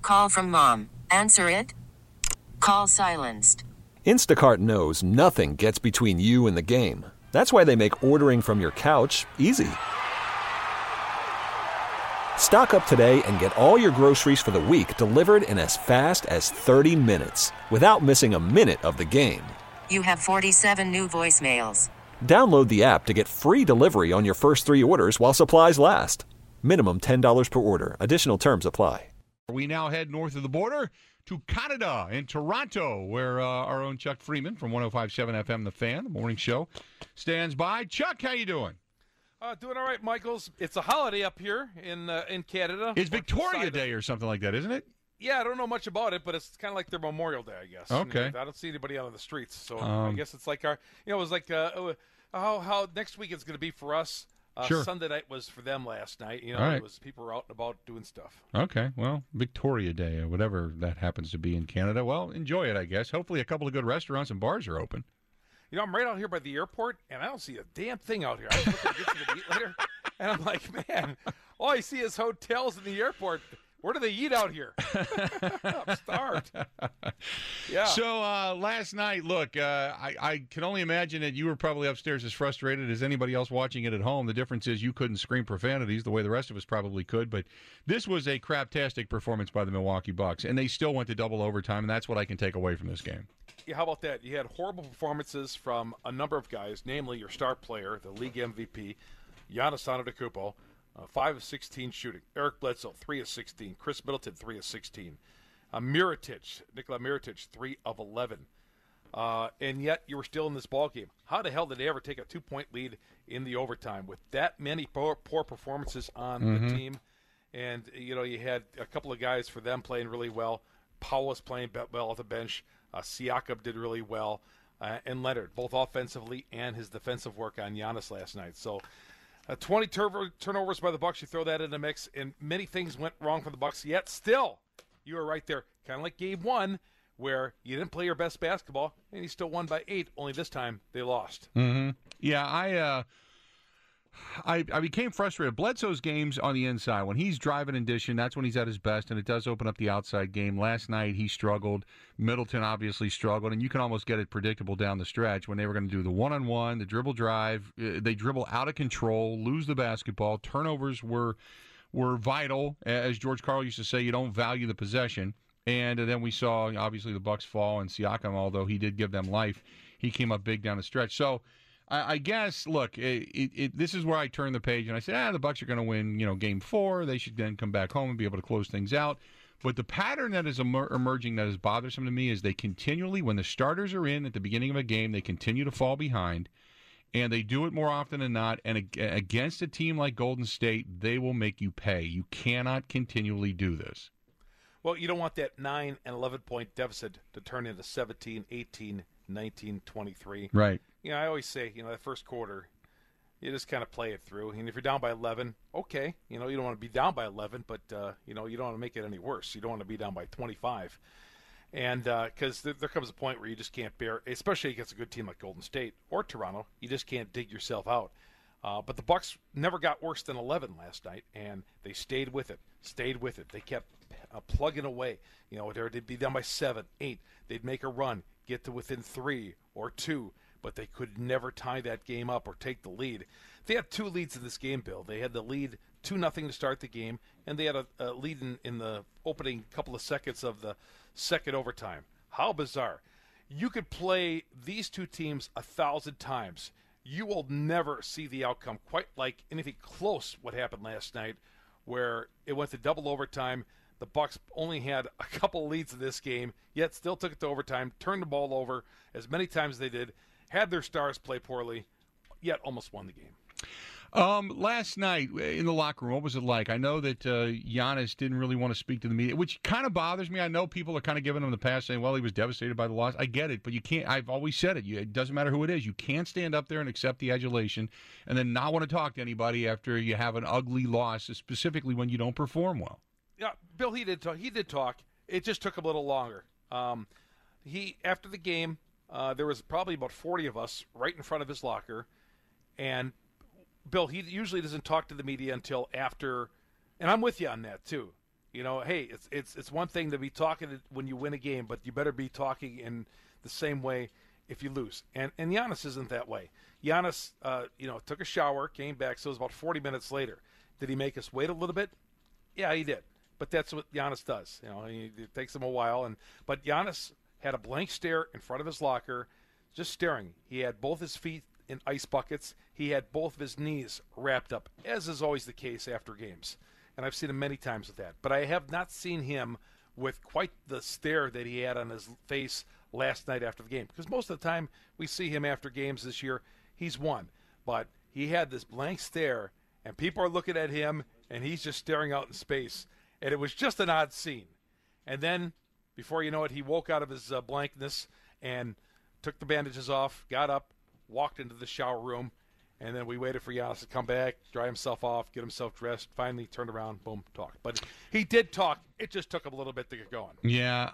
Call from mom. Answer it. Call silenced. Instacart knows nothing gets between you and the game. That's why they make ordering from your couch easy. Stock up today and get all your groceries for the week delivered in as fast as 30 minutes without missing a minute of the game. You have 47 new voicemails. Download the app to get free delivery on your first 3 orders while supplies last. Minimum $10 per order. Additional terms apply. We now head north of the border to Canada in Toronto, where our own Chuck Freeman from 105.7 FM The Fan, the morning show, stands by. Chuck, how you doing? Doing all right, Michaels. It's a holiday up here in Canada. It's Victoria Day or something like that, isn't it? Yeah, I don't know much about it, but it's kind of like their Memorial Day, I guess. Okay. I don't see anybody out on the streets, so I guess it's like it was like how next week it's going to be for us. Sure. Sunday night was for them last night. All right. It was people were out and about doing stuff. Okay, well, Victoria Day or whatever that happens to be in Canada. Well, enjoy it, I guess. Hopefully a couple of good restaurants and bars are open. I'm right out here by the airport, and I don't see a damn thing out here. I was looking to get to the eat later, and I'm like, man, all I see is hotels in the airport. Where do they eat out here? I'm starved. Yeah. So last night, look, I can only imagine that you were probably upstairs as frustrated as anybody else watching it at home. The difference is you couldn't scream profanities the way the rest of us probably could. But this was a craptastic performance by the Milwaukee Bucks, and they still went to double overtime, and that's what I can take away from this game. Yeah, how about that? You had horrible performances from a number of guys, namely your star player, the league MVP, Giannis Antetokounmpo. 5 of 16 shooting. Eric Bledsoe, 3 of 16. Chris Middleton, 3 of 16. Nikola Mirotic, 3 of 11. And yet you were still in this ball game. How the hell did they ever take a 2-point lead in the overtime with that many poor performances on the team? And, you had a couple of guys for them playing really well. Powell was playing well off the bench. Siakam did really well. And Leonard, both offensively and his defensive work on Giannis last night. So 20 turnovers by the Bucks. You throw that in the mix, and many things went wrong for the Bucks. Yet still, you were right there, kind of like Game 1, where you didn't play your best basketball, and you still won by 8. Only this time they lost. Mm-hmm. Yeah, I became frustrated. Bledsoe's games on the inside, when he's driving and dishing, that's when he's at his best, and it does open up the outside game. Last night he struggled. Middleton obviously struggled, and you can almost get it predictable down the stretch when they were going to do the one-on-one, the dribble drive. They dribble out of control, lose the basketball. Turnovers were vital. As George Karl used to say, you don't value the possession. And then we saw, obviously, the Bucks fall, and Siakam, although he did give them life, he came up big down the stretch. So I guess, look, this is where I turn the page and I say, the Bucks are going to win, Game 4. They should then come back home and be able to close things out. But the pattern that is emerging that is bothersome to me is they continually, when the starters are in at the beginning of a game, they continue to fall behind, and they do it more often than not. And against a team like Golden State, they will make you pay. You cannot continually do this. Well, you don't want that 9 and 11-point deficit to turn into 17, 18, 19, 23. Right. I always say, that first quarter, you just kind of play it through. And if you're down by 11, okay, you don't want to be down by 11, but, you don't want to make it any worse. You don't want to be down by 25. And because there comes a point where you just can't bear, especially against a good team like Golden State or Toronto, you just can't dig yourself out. But the Bucks never got worse than 11 last night, and they stayed with it. They kept plugging away. They'd be down by 7, 8. They'd make a run, get to within 3 or 2, but they could never tie that game up or take the lead. They had 2 leads in this game, Bill. They had the lead 2-0 to start the game, and they had a lead in the opening couple of seconds of the second overtime. How bizarre. You could play these two teams 1,000 times. You will never see the outcome quite like anything close what happened last night, where it went to double overtime. The Bucks only had a couple leads in this game, yet still took it to overtime, turned the ball over as many times as they did, had their stars play poorly, yet almost won the game. Last night in the locker room, what was it like? I know that Giannis didn't really want to speak to the media, which kind of bothers me. I know people are kind of giving him the pass, saying, well, he was devastated by the loss. I get it, but you can't. I've always said it. It doesn't matter who it is. You can't stand up there and accept the adulation and then not want to talk to anybody after you have an ugly loss, specifically when you don't perform well. Yeah, Bill, he did talk. It just took a little longer. After the game, there was probably about 40 of us right in front of his locker, and Bill, he usually doesn't talk to the media until after, and I'm with you on that too. You know, hey, it's one thing to be talking when you win a game, but you better be talking in the same way if you lose. And Giannis isn't that way. Giannis, took a shower, came back, so it was about 40 minutes later. Did he make us wait a little bit? Yeah, he did. But that's what Giannis does. You know, it takes him a while. But Giannis had a blank stare in front of his locker, just staring. He had both his feet in ice buckets. He had both of his knees wrapped up, as is always the case after games. And I've seen him many times with that. But I have not seen him with quite the stare that he had on his face last night after the game. Because most of the time we see him after games this year, he's won. But he had this blank stare, and people are looking at him, and he's just staring out in space. And it was just an odd scene. And then, before you know it, he woke out of his blankness and took the bandages off, got up, walked into the shower room, and then we waited for Giannis to come back, dry himself off, get himself dressed, finally turned around, boom, talk. But he did talk. It just took him a little bit to get going. Yeah,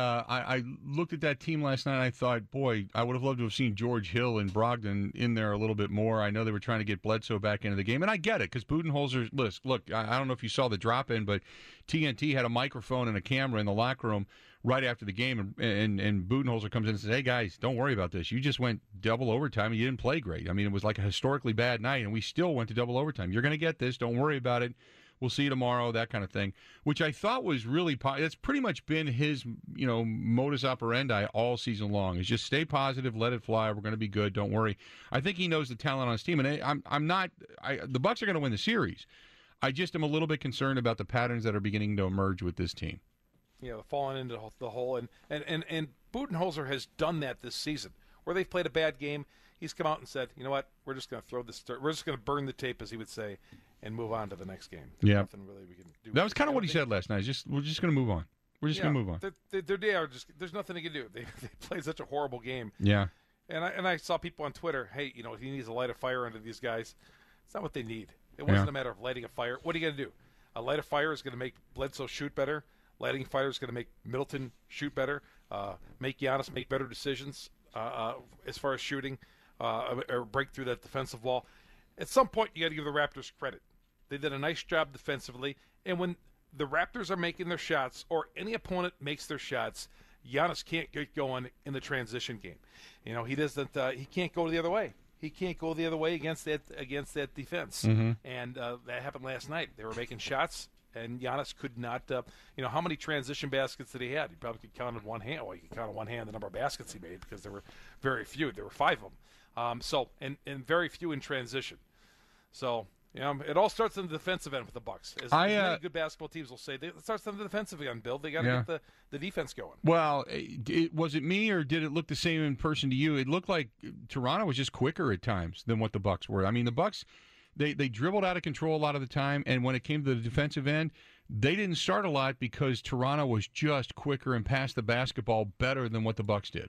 I looked at that team last night, and I thought, boy, I would have loved to have seen George Hill and Brogdon in there a little bit more. I know they were trying to get Bledsoe back into the game, and I get it, because Budenholzer, look, I don't know if you saw the drop-in, but TNT had a microphone and a camera in the locker room right after the game, and Budenholzer comes in and says, hey, guys, don't worry about this. You just went double overtime, and you didn't play great. I mean, it was like a historically bad night, and we still went to double overtime. You're going to get this. Don't worry about it. We'll see you tomorrow, that kind of thing, which I thought was really that's pretty much been his, modus operandi all season long, is just stay positive, let it fly. We're going to be good. Don't worry. I think he knows the talent on his team, and the Bucks are going to win the series. I just am a little bit concerned about the patterns that are beginning to emerge with this team. Falling into the hole. And Budenholzer has done that this season. Where they've played a bad game, he's come out and said, you know what, we're just going to we're just going to burn the tape, as he would say, and move on to the next game. There's nothing really we can do. That was kind of what he said last night. We're just going to move on. We're just going to move on. There's nothing he can do. They played such a horrible game. Yeah. And I saw people on Twitter, hey, he needs to light a fire under these guys. It's not what they need. It wasn't a matter of lighting a fire. What are you going to do? A light a fire is going to make Bledsoe shoot better. Lighting fire is going to make Middleton shoot better, make Giannis make better decisions as far as shooting, or break through that defensive wall. At some point, you got to give the Raptors credit. They did a nice job defensively, and when the Raptors are making their shots, or any opponent makes their shots, Giannis can't get going in the transition game. He doesn't. He can't go the other way. He can't go the other way against that defense. Mm-hmm. And that happened last night. They were making shots, and Giannis could not. How many transition baskets did he have? He probably could count on one hand. Well, you could count on one hand the number of baskets he made, because there were very few. There were 5 of them. And very few in transition. So. It all starts on the defensive end with the Bucks. As many good basketball teams will say, it starts on the defensive end, Bill. They got to get the defense going. Well, was it me, or did it look the same in person to you? It looked like Toronto was just quicker at times than what the Bucks were. I mean, the Bucks, they dribbled out of control a lot of the time, and when it came to the defensive end, they didn't start a lot because Toronto was just quicker and passed the basketball better than what the Bucks did.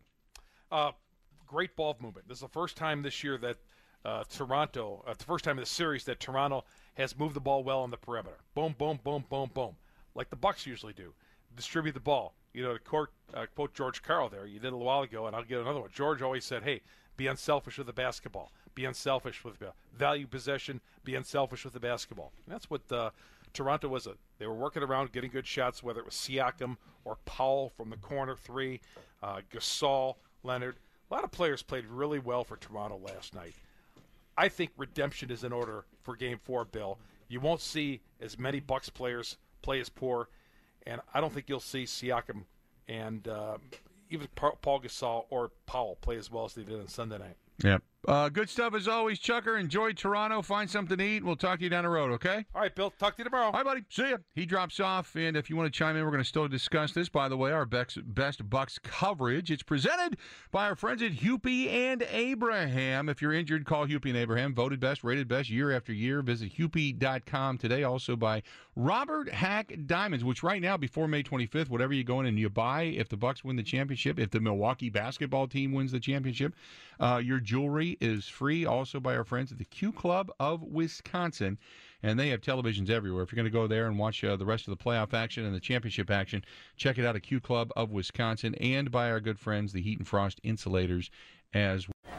Great ball movement. This is the first time this year that Toronto, the first time in the series that Toronto has moved the ball well on the perimeter. Boom, boom, boom, boom, boom, like the Bucks usually do. Distribute the ball. To quote George Karl there, you did a while ago, and I'll get another one. George always said, hey, be unselfish with the basketball. Be unselfish with value possession. Be unselfish with the basketball. And that's what Toronto was. They were working around getting good shots, whether it was Siakam or Powell from the corner 3, Gasol, Leonard. A lot of players played really well for Toronto last night. I think redemption is in order for Game 4, Bill. You won't see as many Bucks players play as poor, and I don't think you'll see Siakam and even Paul Gasol or Powell play as well as they did on Sunday night. Yep. Good stuff as always, Chucker. Enjoy Toronto. Find something to eat. We'll talk to you down the road, okay? All right, Bill. Talk to you tomorrow. All right, buddy. See ya. He drops off, and if you want to chime in, we're going to still discuss this. By the way, our best Bucks coverage. It's presented by our friends at Hupy and Abraham. If you're injured, call Hupy and Abraham. Voted best, rated best year after year. Visit Hupy.com today. Also by Robert Hack Diamonds, which right now, before May 25th, whatever you go in and you buy, if the Bucks win the championship, if the Milwaukee basketball team wins the championship, your jewelry is free. Also by our friends at the Q Club of Wisconsin, and they have televisions everywhere. If you're going to go there and watch the rest of the playoff action and the championship action, check it out at Q Club of Wisconsin, and by our good friends, the Heat and Frost Insulators as well.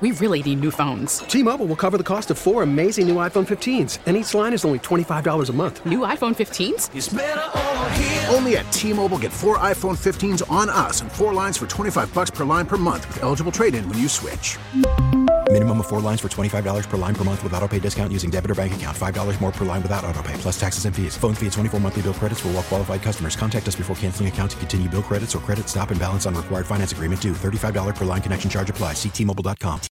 We really need new phones. T-Mobile will cover the cost of 4 amazing new iPhone 15s, and each line is only $25 a month. New iPhone 15s? It's better over here. Only at T-Mobile, get 4 iPhone 15s on us and 4 lines for $25 per line per month with eligible trade-in when you switch. Minimum of 4 lines for $25 per line per month with autopay discount using debit or bank account. $5 more per line without autopay, plus taxes and fees. Phone fee at 24 monthly bill credits for well-qualified customers. Contact us before canceling account to continue bill credits or credit stop and balance on required finance agreement due. $35 per line connection charge applies. See T-Mobile.com.